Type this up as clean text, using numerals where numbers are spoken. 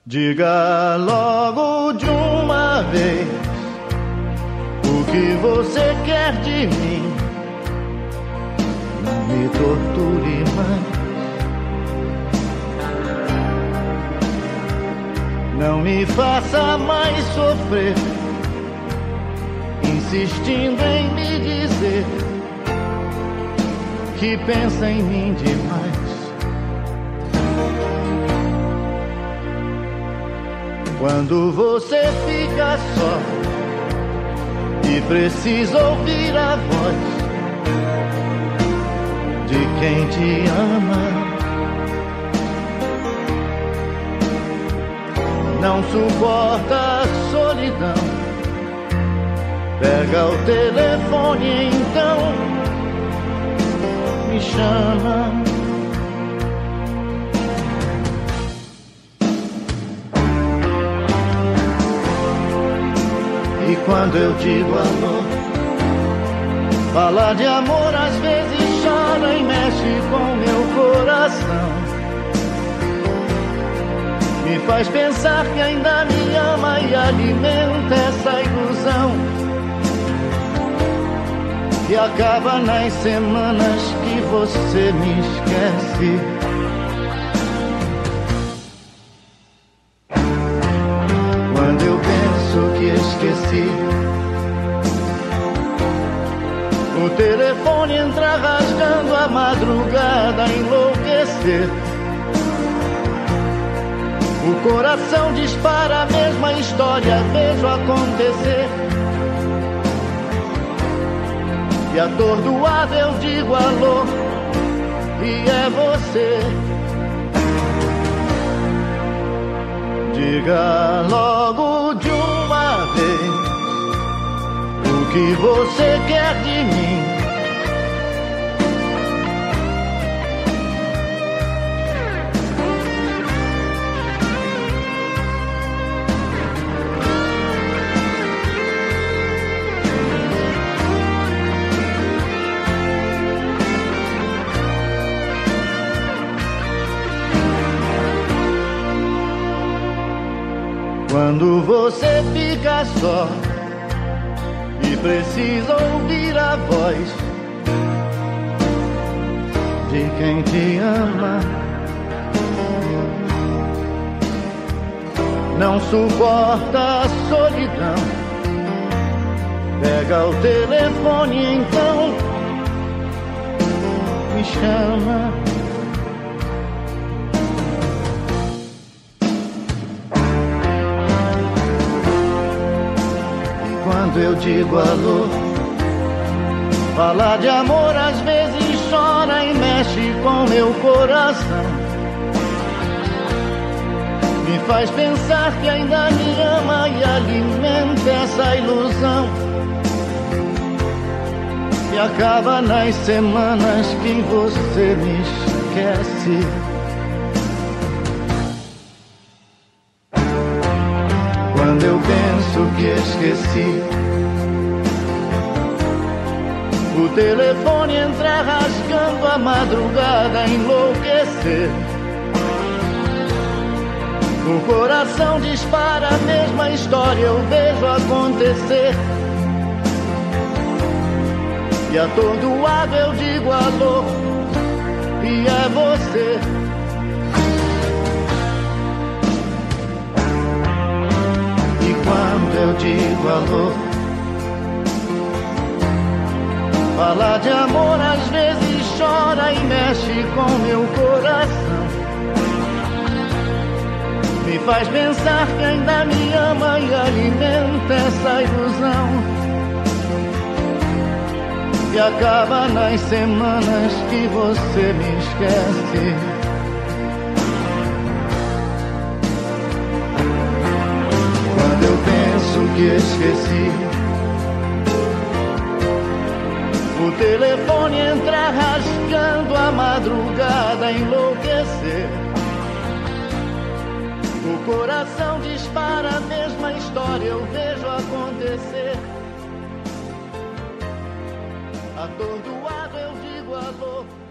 Diga logo de uma vez o que você quer de mim. Não me torture mais, não me faça mais sofrer, insistindo em me dizer que pensa em mim demais. Quando você fica só e precisa ouvir a voz de quem te ama, não suporta a solidão, pega o telefone e então me chama. E quando eu digo alô, fala de amor, às vezes chora e mexe com meu coração. Me faz pensar que ainda me ama e alimenta essa ilusão que acaba nas semanas que você me esquece. Quando eu penso que esqueci, o telefone entra rasgando a madrugada a enlouquecer. O coração dispara a mesma história, vejo acontecer. E atordoado eu digo alô, e é você. Diga logo de uma vez o que você quer de mim. Quando você fica só e precisa ouvir a voz de quem te ama, não suporta a solidão, pega o telefone e então me chama. Quando eu digo alô, fala de amor, às vezes chora e mexe com meu coração. Me faz pensar que ainda me ama e alimenta essa ilusão que acaba nas semanas que você me esquece. Quando eu penso que esqueci, o telefone entra rasgando a madrugada a enlouquecer. O coração dispara a mesma história, eu vejo acontecer. E atordoado eu digo alô, e é você. Quando eu digo alô, fala de amor, às vezes chora e mexe com meu coração. Me faz pensar que ainda me ama e alimenta essa ilusão que acaba nas semanas que você me esquece. Eu penso que esqueci, o telefone entra rasgando a madrugada a enlouquecer. O coração dispara a mesma história, eu vejo acontecer. Atordoado eu digo alô.